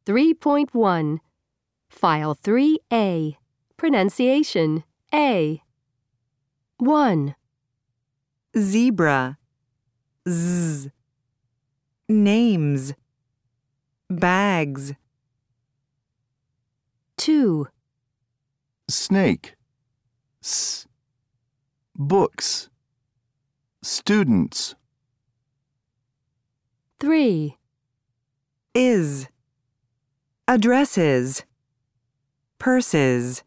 3.1 File 3A Pronunciation A 1. Zebra, Z. Names, bags. 2. Snake, S. Books, students. 3. Is. Addresses, purses.